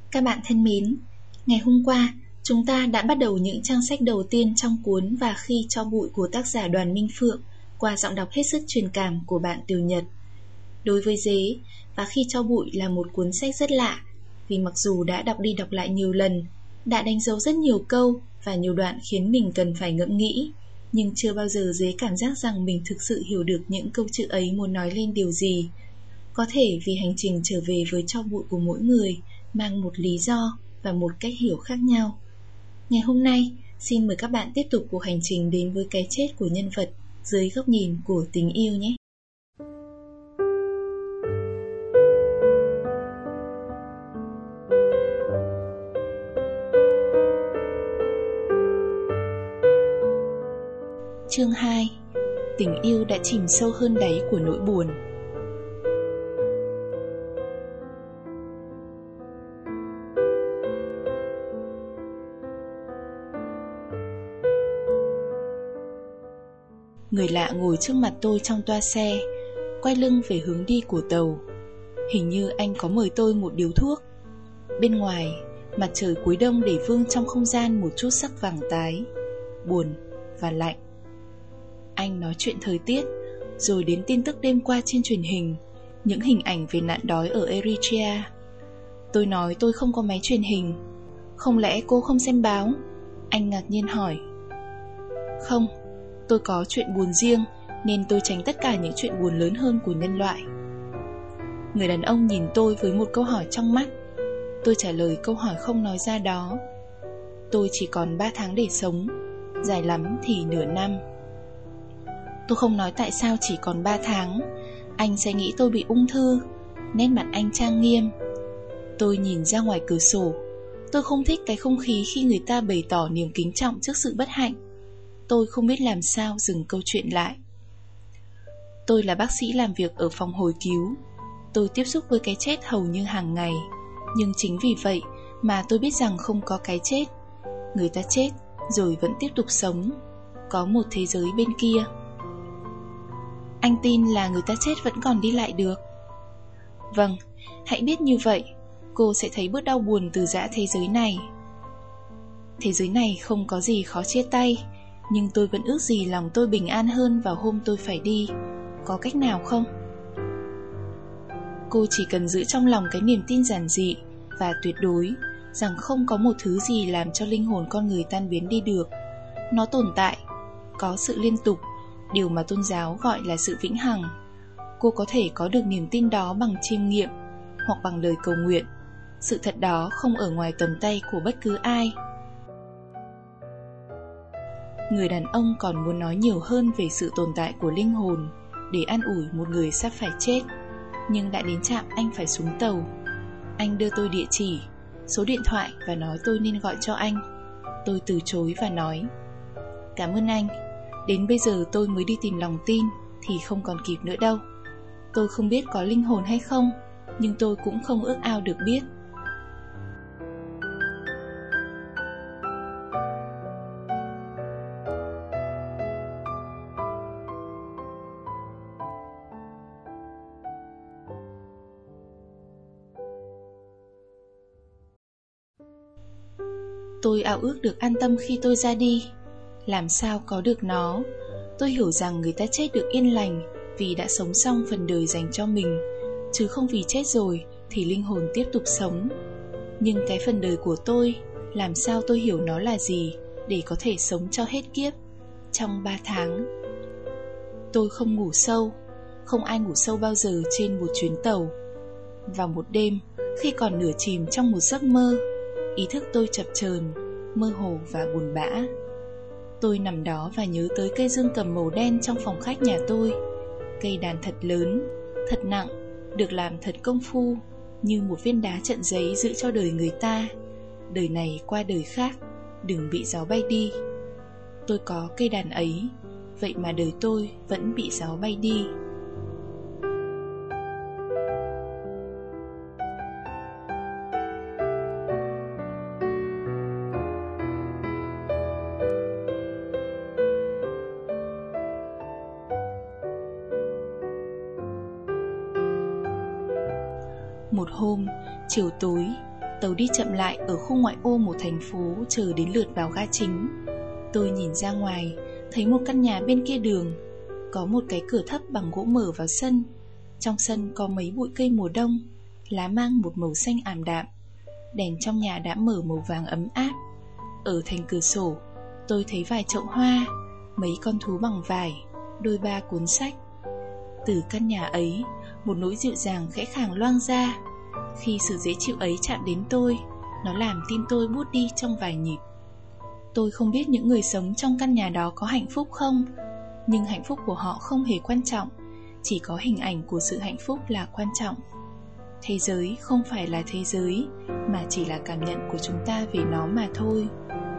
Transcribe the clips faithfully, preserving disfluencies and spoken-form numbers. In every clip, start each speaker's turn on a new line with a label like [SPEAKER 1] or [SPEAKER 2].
[SPEAKER 1] Các bạn thân mến, ngày hôm qua chúng ta đã bắt đầu những trang sách đầu tiên trong cuốn Và Khi Tro Bụi của tác giả Đoàn Minh Phượng qua giọng đọc hết sức truyền cảm của bạn Tiểu Nhật. Đối với Dế, Và Khi Tro Bụi là một cuốn sách rất lạ, vì mặc dù đã đọc đi đọc lại nhiều lần, đã đánh dấu rất nhiều câu và nhiều đoạn khiến mình cần phải ngẫm nghĩ, nhưng chưa bao giờ Dế cảm giác rằng mình thực sự hiểu được những câu chữ ấy muốn nói lên điều gì. Có thể vì hành trình trở về với tro bụi của mỗi người mang một lý do và một cách hiểu khác nhau. Ngày hôm nay, xin mời các bạn tiếp tục cuộc hành trình đến với cái chết của nhân vật dưới góc nhìn của tình yêu nhé. Chương hai. Tình yêu đã chìm sâu hơn đáy của nỗi buồn. Người lạ ngồi trước mặt tôi trong toa xe, quay lưng về hướng đi của tàu. Hình như anh có mời tôi một điếu thuốc. Bên ngoài, mặt trời cuối đông để vương trong không gian một chút sắc vàng tái, buồn và lạnh. Anh nói chuyện thời tiết, rồi đến tin tức đêm qua trên truyền hình, những hình ảnh về nạn đói ở Eritrea. Tôi nói tôi không có máy truyền hình. Không lẽ cô không xem báo? Anh ngạc nhiên hỏi. Không, tôi có chuyện buồn riêng, nên tôi tránh tất cả những chuyện buồn lớn hơn của nhân loại. Người đàn ông nhìn tôi với một câu hỏi trong mắt. Tôi trả lời câu hỏi không nói ra đó. Tôi chỉ còn ba tháng để sống, dài lắm thì nửa năm. Tôi không nói tại sao chỉ còn ba tháng. Anh sẽ nghĩ tôi bị ung thư. Nét mặt anh trang nghiêm. Tôi nhìn ra ngoài cửa sổ. Tôi không thích cái không khí khi người ta bày tỏ niềm kính trọng trước sự bất hạnh. Tôi không biết làm sao dừng câu chuyện lại. Tôi là bác sĩ làm việc ở phòng hồi cứu. Tôi tiếp xúc với cái chết hầu như hàng ngày. Nhưng chính vì vậy mà tôi biết rằng không có cái chết. Người ta chết rồi vẫn tiếp tục sống. Có một thế giới bên kia. Anh tin là người ta chết vẫn còn đi lại được. Vâng, hãy biết như vậy, cô sẽ thấy bớt đau buồn từ dã thế giới này. Thế giới này không có gì khó chia tay, nhưng tôi vẫn ước gì lòng tôi bình an hơn vào hôm tôi phải đi. Có cách nào không? Cô chỉ cần giữ trong lòng cái niềm tin giản dị và tuyệt đối rằng không có một thứ gì làm cho linh hồn con người tan biến đi được. Nó tồn tại, có sự liên tục, điều mà tôn giáo gọi là sự vĩnh hằng. Cô có thể có được niềm tin đó bằng chiêm nghiệm hoặc bằng lời cầu nguyện. Sự thật đó không ở ngoài tầm tay của bất cứ ai. Người đàn ông còn muốn nói nhiều hơn về sự tồn tại của linh hồn để an ủi một người sắp phải chết. Nhưng đã đến trạm anh phải xuống tàu. Anh đưa tôi địa chỉ, số điện thoại và nói tôi nên gọi cho anh. Tôi từ chối và nói: Cảm ơn anh, đến bây giờ tôi mới đi tìm lòng tin thì không còn kịp nữa đâu. Tôi không biết có linh hồn hay không, nhưng tôi cũng không ước ao được biết. Tôi ao ước được an tâm khi tôi ra đi. Làm sao có được nó? Tôi hiểu rằng người ta chết được yên lành vì đã sống xong phần đời dành cho mình, chứ không vì chết rồi thì linh hồn tiếp tục sống. Nhưng cái phần đời của tôi, làm sao tôi hiểu nó là gì để có thể sống cho hết kiếp trong ba tháng? Tôi không ngủ sâu. Không ai ngủ sâu bao giờ trên một chuyến tàu. Vào một đêm, khi còn nửa chìm trong một giấc mơ, ý thức tôi chập chờn, mơ hồ và buồn bã. Tôi nằm đó và nhớ tới cây dương cầm màu đen trong phòng khách nhà tôi. Cây đàn thật lớn, thật nặng, được làm thật công phu, như một viên đá trận giấy giữ cho đời người ta. Đời này qua đời khác, đừng bị gió bay đi. Tôi có cây đàn ấy, vậy mà đời tôi vẫn bị gió bay đi. Một hôm, chiều tối, Tàu đi chậm lại ở khu ngoại ô một thành phố, chờ đến lượt vào ga chính. Tôi nhìn ra ngoài, thấy một căn nhà bên kia đường. Có một cái cửa thấp bằng gỗ mở vào sân. Trong sân có mấy bụi cây mùa đông, lá mang một màu xanh ảm đạm. Đèn trong nhà đã mở màu vàng ấm áp. Ở thành cửa sổ, tôi thấy vài chậu hoa, mấy con thú bằng vải, đôi ba cuốn sách. Từ căn nhà ấy, một nỗi dịu dàng khẽ khàng loang ra. Khi sự dễ chịu ấy chạm đến tôi, nó làm tim tôi buốt đi trong vài nhịp. Tôi không biết những người sống trong căn nhà đó có hạnh phúc không, nhưng hạnh phúc của họ không hề quan trọng. Chỉ có hình ảnh của sự hạnh phúc là quan trọng. Thế giới không phải là thế giới, mà chỉ là cảm nhận của chúng ta về nó mà thôi.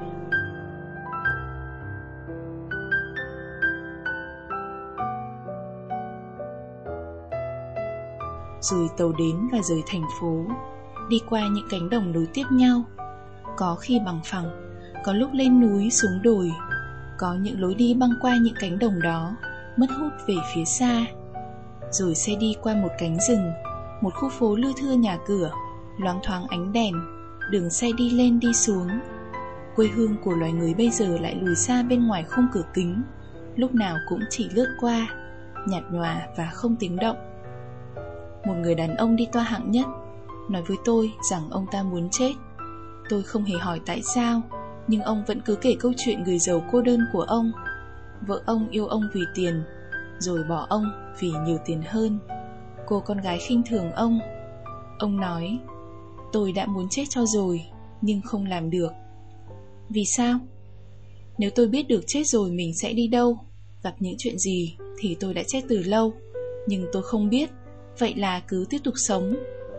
[SPEAKER 1] Rồi tàu đến và rời thành phố, đi qua những cánh đồng nối tiếp nhau. Có khi bằng phẳng, có lúc lên núi xuống đồi. Có những lối đi băng qua những cánh đồng đó, mất hút về phía xa. Rồi xe đi qua một cánh rừng, một khu phố lưa thưa nhà cửa, loáng thoáng ánh đèn, đường xe đi lên đi xuống. Quê hương của loài người bây giờ lại lùi xa bên ngoài khung cửa kính, lúc nào cũng chỉ lướt qua, nhạt nhòa và không tiếng động. Một người đàn ông đi toa hạng nhất nói với tôi rằng ông ta muốn chết. Tôi không hề hỏi tại sao, nhưng ông vẫn cứ kể câu chuyện người giàu cô đơn của ông. Vợ ông yêu ông vì tiền, rồi bỏ ông vì nhiều tiền hơn. Cô con gái khinh thường ông. Ông nói, tôi đã muốn chết cho rồi, nhưng không làm được. Vì sao? Nếu tôi biết được chết rồi mình sẽ đi đâu, gặp những chuyện gì, thì tôi đã chết từ lâu. Nhưng tôi không biết, vậy là cứ tiếp tục sống.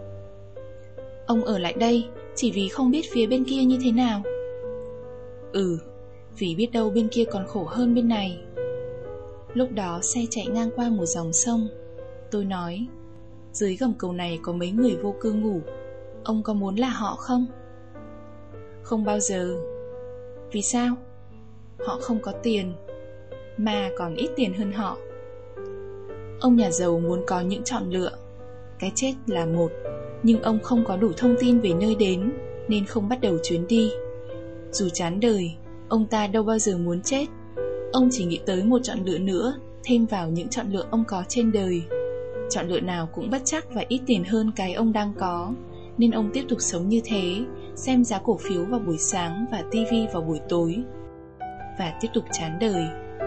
[SPEAKER 1] Ông ở lại đây chỉ vì không biết phía bên kia như thế nào. Ừ, vì biết đâu bên kia còn khổ hơn bên này. Lúc đó xe chạy ngang qua một dòng sông. Tôi nói, dưới gầm cầu này có mấy người vô cư ngủ, ông có muốn là họ không? Không bao giờ. Vì sao? Họ không có tiền, mà còn ít tiền hơn họ. Ông nhà giàu muốn có những chọn lựa. Cái chết là một, nhưng ông không có đủ thông tin về nơi đến, nên không bắt đầu chuyến đi. Dù chán đời, ông ta đâu bao giờ muốn chết. Ông chỉ nghĩ tới một chọn lựa nữa, thêm vào những chọn lựa ông có trên đời. Chọn lựa nào cũng bất trắc và ít tiền hơn cái ông đang có, nên ông tiếp tục sống như thế, xem giá cổ phiếu vào buổi sáng và tivi vào buổi tối, và tiếp tục chán đời.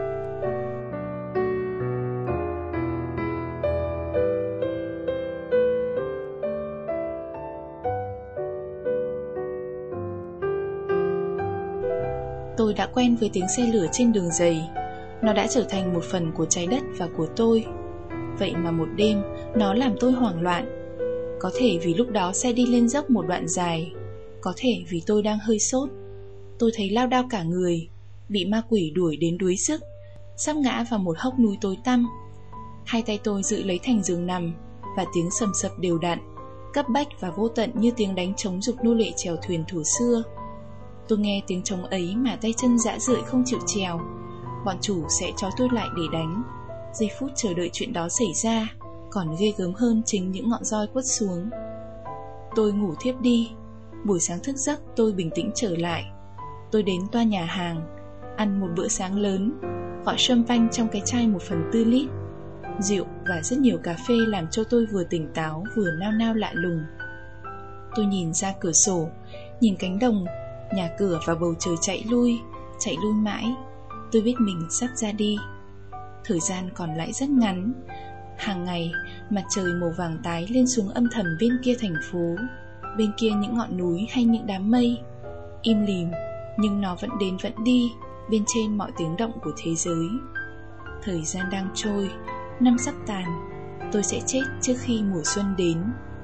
[SPEAKER 1] Tôi đã quen với tiếng xe lửa trên đường dày. Nó đã trở thành một phần của trái đất và của tôi. Vậy mà một đêm, nó làm tôi hoảng loạn. Có thể vì lúc đó xe đi lên dốc một đoạn dài, có thể vì tôi đang hơi sốt. Tôi thấy lao đao cả người, bị ma quỷ đuổi đến đuối sức, sắp ngã vào một hốc núi tối tăm. Hai tay tôi giữ lấy thành giường nằm, và tiếng sầm sập đều đặn, cấp bách và vô tận như tiếng đánh trống giục nô lệ chèo thuyền thuở xưa. Tôi nghe tiếng trống ấy mà tay chân rã rượi không chịu trèo. Bọn chủ sẽ trói tôi lại để đánh. Giây phút chờ đợi chuyện đó xảy ra còn ghê gớm hơn chính những ngọn roi quất xuống. Tôi ngủ thiếp đi. Buổi sáng thức giấc tôi bình tĩnh trở lại. Tôi đến toa nhà hàng, ăn một bữa sáng lớn, gọi champagne trong cái chai một phần tư lít. Rượu và rất nhiều cà phê làm cho tôi vừa tỉnh táo vừa nao nao lạ lùng. Tôi nhìn ra cửa sổ, nhìn cánh đồng, nhà cửa và bầu trời chạy lui, chạy lui mãi. Tôi biết mình sắp ra đi. Thời gian còn lại rất ngắn. Hàng ngày, mặt trời màu vàng tái lên xuống âm thầm bên kia thành phố, bên kia những ngọn núi hay những đám mây. Im lìm, nhưng nó vẫn đến vẫn đi, bên trên mọi tiếng động của thế giới. Thời gian đang trôi, năm sắp tàn. Tôi sẽ chết trước khi mùa xuân đến.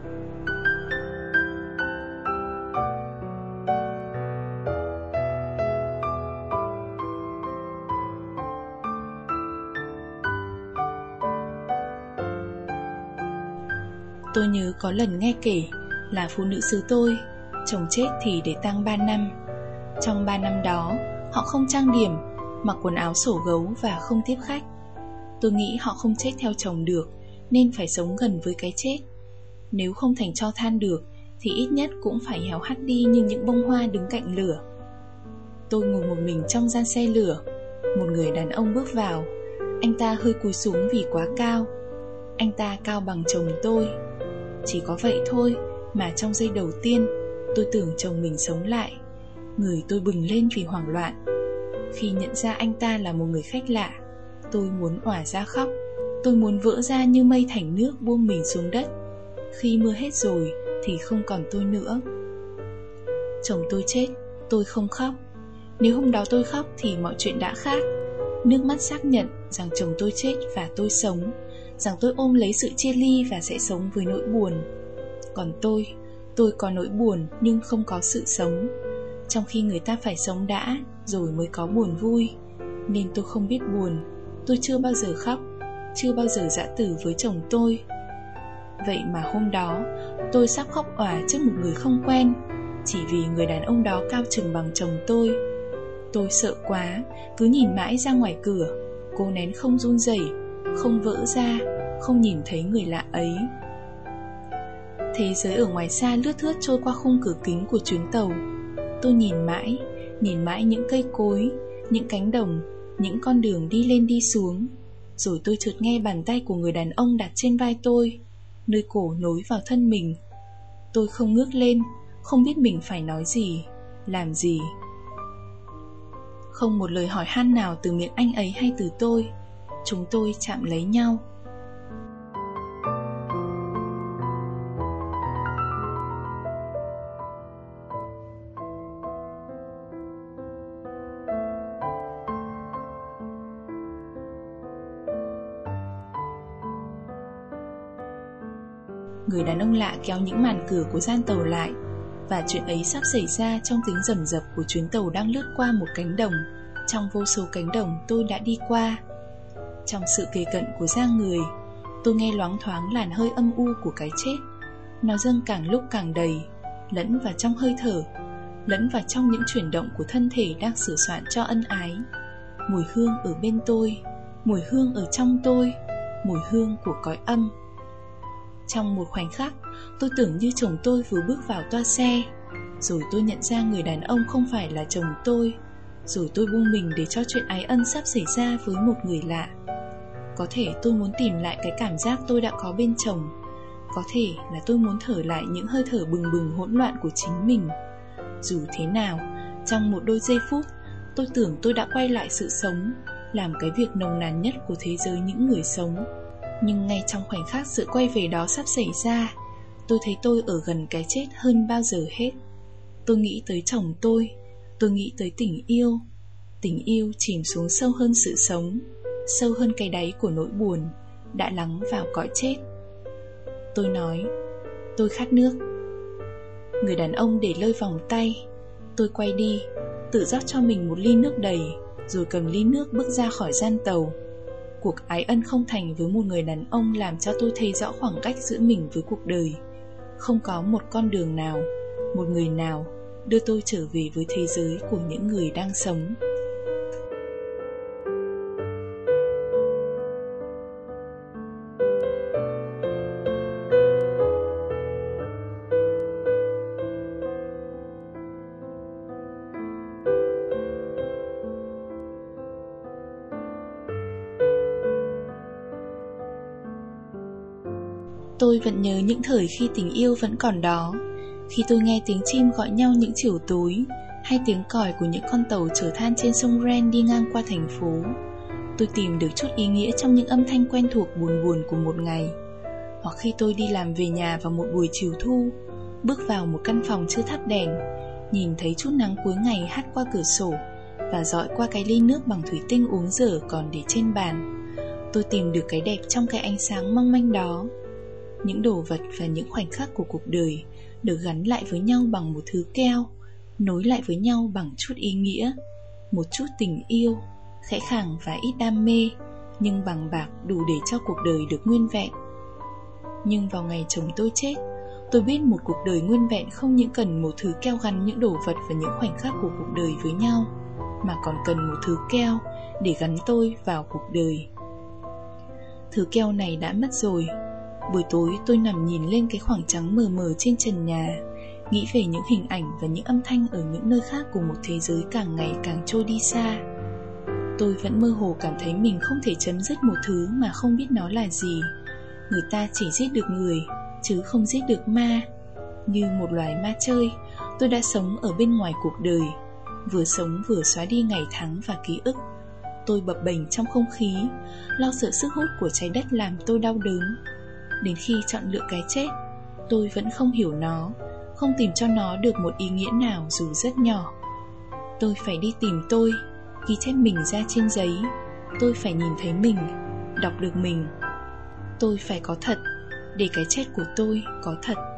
[SPEAKER 1] Tôi nhớ có lần nghe kể là phụ nữ xứ tôi, chồng chết thì để tang ba năm. Trong ba năm đó, họ không trang điểm, mặc quần áo sổ gấu và không tiếp khách. Tôi nghĩ họ không chết theo chồng được, nên phải sống gần với cái chết. Nếu không thành tro than được, thì ít nhất cũng phải héo hắt đi như những bông hoa đứng cạnh lửa. Tôi ngồi một mình trong gian xe lửa. Một người đàn ông bước vào. Anh ta hơi cúi xuống vì quá cao. Anh ta cao bằng chồng tôi. Chỉ có vậy thôi mà trong giây đầu tiên tôi tưởng chồng mình sống lại. Người tôi bừng lên vì hoảng loạn. Khi nhận ra anh ta là một người khách lạ, tôi muốn òa ra khóc. Tôi muốn vỡ ra như mây thành nước buông mình xuống đất. Khi mưa hết rồi thì không còn tôi nữa. Chồng tôi chết, tôi không khóc. Nếu hôm đó tôi khóc thì mọi chuyện đã khác. Nước mắt xác nhận rằng chồng tôi chết và tôi sống, rằng tôi ôm lấy sự chia ly và sẽ sống với nỗi buồn. Còn tôi, tôi có nỗi buồn nhưng không có sự sống. Trong khi người ta phải sống đã rồi mới có buồn vui. Nên tôi không biết buồn. Tôi chưa bao giờ khóc, chưa bao giờ giã từ với chồng tôi. Vậy mà hôm đó tôi sắp khóc òa trước một người không quen, chỉ vì người đàn ông đó cao chừng bằng chồng tôi. Tôi sợ quá, cứ nhìn mãi ra ngoài cửa, cố nén không run rẩy, không vỡ ra, không nhìn thấy người lạ ấy. Thế giới ở ngoài xa lướt thướt trôi qua khung cửa kính của chuyến tàu. Tôi nhìn mãi, nhìn mãi những cây cối, những cánh đồng, những con đường đi lên đi xuống. Rồi tôi chợt nghe bàn tay của người đàn ông đặt trên vai tôi, nơi cổ nối vào thân mình. Tôi không ngước lên, không biết mình phải nói gì, làm gì. Không một lời hỏi han nào từ miệng anh ấy hay từ tôi. Chúng tôi chạm lấy nhau. Người đàn ông lạ kéo những màn cửa của gian tàu lại. Và chuyện ấy sắp xảy ra trong tiếng rầm rập của chuyến tàu đang lướt qua một cánh đồng. Trong vô số cánh đồng tôi đã đi qua. Trong sự kề cận của da người, tôi nghe loáng thoáng làn hơi âm u của cái chết. Nó dâng càng lúc càng đầy, lẫn vào trong hơi thở, lẫn vào trong những chuyển động của thân thể đang sửa soạn cho ân ái. Mùi hương ở bên tôi, mùi hương ở trong tôi, mùi hương của cõi âm. Trong một khoảnh khắc, tôi tưởng như chồng tôi vừa bước vào toa xe. Rồi tôi nhận ra người đàn ông không phải là chồng tôi. Rồi tôi buông mình để cho chuyện ái ân sắp xảy ra với một người lạ. Có thể tôi muốn tìm lại cái cảm giác tôi đã có bên chồng. Có thể là tôi muốn thở lại những hơi thở bừng bừng hỗn loạn của chính mình. Dù thế nào, trong một đôi giây phút, tôi tưởng tôi đã quay lại sự sống, làm cái việc nồng nàn nhất của thế giới những người sống. Nhưng ngay trong khoảnh khắc sự quay về đó sắp xảy ra, tôi thấy tôi ở gần cái chết hơn bao giờ hết. Tôi nghĩ tới chồng tôi, tôi nghĩ tới tình yêu. Tình yêu chìm xuống sâu hơn sự sống, sâu hơn cái đáy của nỗi buồn, đã lắng vào cõi chết. Tôi nói, tôi khát nước. Người đàn ông để lơi vòng tay. Tôi quay đi, tự rót cho mình một ly nước đầy, rồi cầm ly nước bước ra khỏi gian tàu. Cuộc ái ân không thành với một người đàn ông làm cho tôi thấy rõ khoảng cách giữa mình với cuộc đời. Không có một con đường nào, một người nào đưa tôi trở về với thế giới của những người đang sống. Tôi vẫn nhớ những thời khi tình yêu vẫn còn đó, khi tôi nghe tiếng chim gọi nhau những chiều tối, hay tiếng còi của những con tàu chở than trên sông Ren đi ngang qua thành phố. Tôi tìm được chút ý nghĩa trong những âm thanh quen thuộc buồn buồn của một ngày. Hoặc khi tôi đi làm về nhà vào một buổi chiều thu, bước vào một căn phòng chưa thắp đèn, nhìn thấy chút nắng cuối ngày hắt qua cửa sổ và dọi qua cái ly nước bằng thủy tinh uống dở còn để trên bàn. Tôi tìm được cái đẹp trong cái ánh sáng mong manh đó. Những đồ vật và những khoảnh khắc của cuộc đời được gắn lại với nhau bằng một thứ keo, nối lại với nhau bằng chút ý nghĩa, một chút tình yêu, khẽ khàng và ít đam mê, nhưng bằng bạc đủ để cho cuộc đời được nguyên vẹn. Nhưng vào ngày chồng tôi chết, tôi biết một cuộc đời nguyên vẹn không những cần một thứ keo gắn những đồ vật và những khoảnh khắc của cuộc đời với nhau, mà còn cần một thứ keo để gắn tôi vào cuộc đời. Thứ keo này đã mất rồi. Buổi tối tôi nằm nhìn lên cái khoảng trắng mờ mờ trên trần nhà, nghĩ về những hình ảnh và những âm thanh ở những nơi khác của một thế giới càng ngày càng trôi đi xa. Tôi vẫn mơ hồ cảm thấy mình không thể chấm dứt một thứ mà không biết nó là gì. Người ta chỉ giết được người, chứ không giết được ma. Như một loài ma chơi, tôi đã sống ở bên ngoài cuộc đời, vừa sống vừa xóa đi ngày tháng và ký ức. Tôi bập bềnh trong không khí, lo sợ sức hút của trái đất làm tôi đau đớn. Đến khi chọn lựa cái chết, tôi vẫn không hiểu nó, không tìm cho nó được một ý nghĩa nào dù rất nhỏ. Tôi phải đi tìm tôi, ghi chép mình ra trên giấy. Tôi phải nhìn thấy mình, đọc được mình. Tôi phải có thật, để cái chết của tôi có thật.